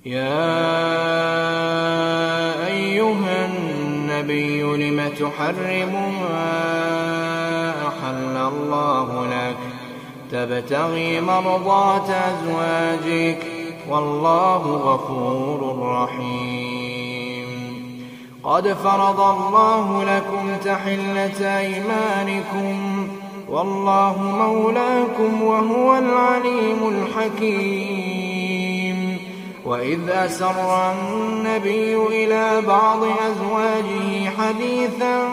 يا أيها النبي لم تحرم ما أحل الله لك تبتغي مرضات أزواجك والله غفور رحيم. قد فرض الله لكم تحلة أيمانكم والله مولاكم وهو العليم الحكيم. وإذ أسر النبي إلى بعض أزواجه حديثا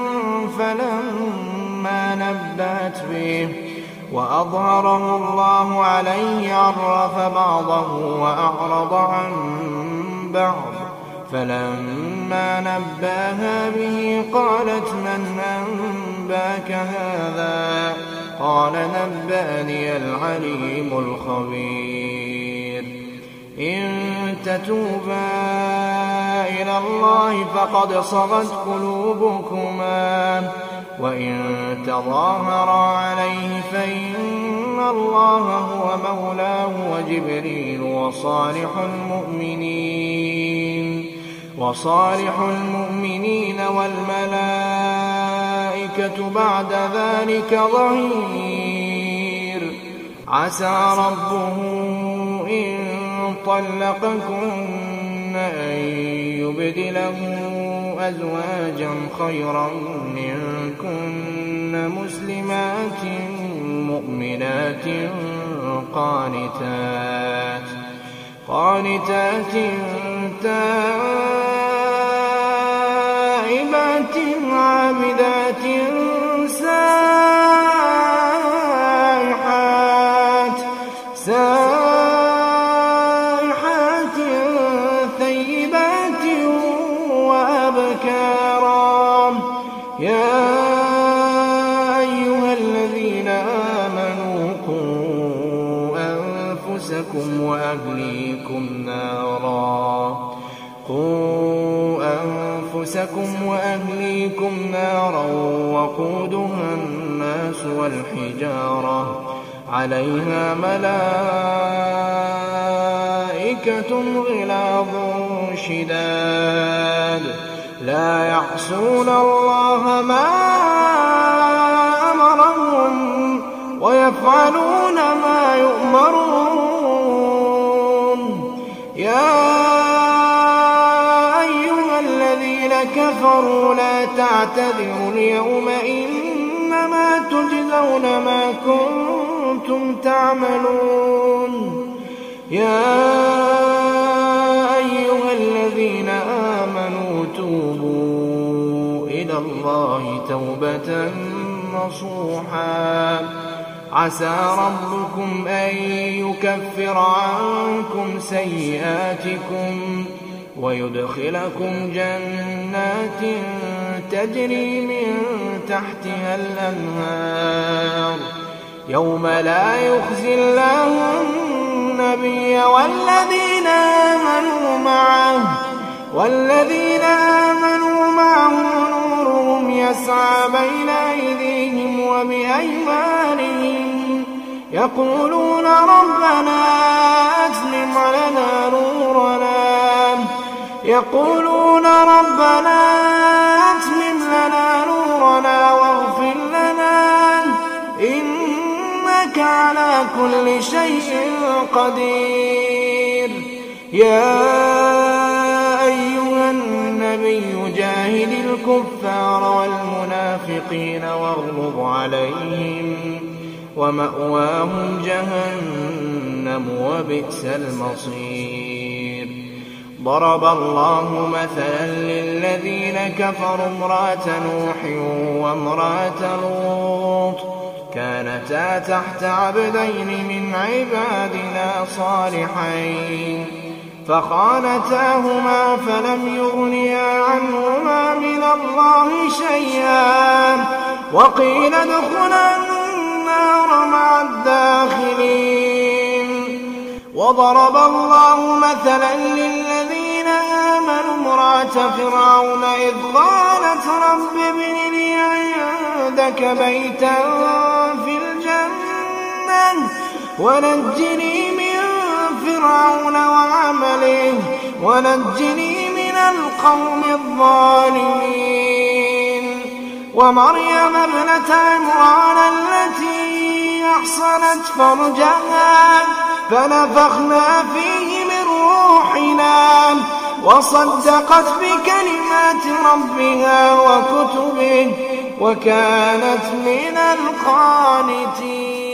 فلما نبأت به وأظهره الله عليه عرف بعضه وأعرض عن بعض، فلما نباها به قالت من أنباك هذا؟ قال نبأني العليم الخبير. إن تتوبا إلى الله فقد صغت قلوبكما وإن تظاهرا عليه فإن الله هو مولاه وجبريل وصالح المؤمنين والملائكة بعد ذلك ظهير. عسى ربه إن طلقكن أن يبدله أزواجا خيرا منكن مسلمات مؤمنات قانتات تائبات عابدات سائحات ثيبات وأبكارا. يا أيها الذين آمنوا قوا أنفسكم وأهليكم نارا وقودها الناس والحجارة عليها ملائكة غلاظ شداد لا يعصون الله ما أمرهم ويفعلون ما يؤمرون. يا أيها الذين كفروا لا تعتذروا اليوم إنما تجزون ما كنتم تعملون. يا أيها الذين آمنوا توبوا إلى الله توبة نصوحا عسى ربكم أن يكفر عنكم سيئاتكم ويدخلكم جنات تجري من تحتها الأنهار يوم لا يخزي الله النبي والذين آمنوا معه نورهم يسعى بين أيديهم وبأيمانهم يقولون ربنا أتمم لنا نورنا واغفر لنا إنك على كل شيء قدير. يا أيها النبي جاهد الكفار والمنافقين واغلظ عليهم ومأواهم جهنم وبئس المصير. ضرب الله مثلا للذين كفروا امرأة نوح وامرأة لوط كانتا تحت عبدين من عبادنا صالحين فخانتاهما فلم يغنيا عنهما من الله شيئا وقيل ادخلا النار مع الداخلين. وضرب الله مثلا للذين آمنوا امرأة فرعون إذ قالت رب ابن لي عندك بيتا في الجنة ونجني من فرعون وعمله ونجني من القوم الظالمين. ومريم ابنة عمران التي أحصنت فرجها فنفخنا فيه من روحنا وصدقت بكلمات ربها وكتبه وكانت من القانتين.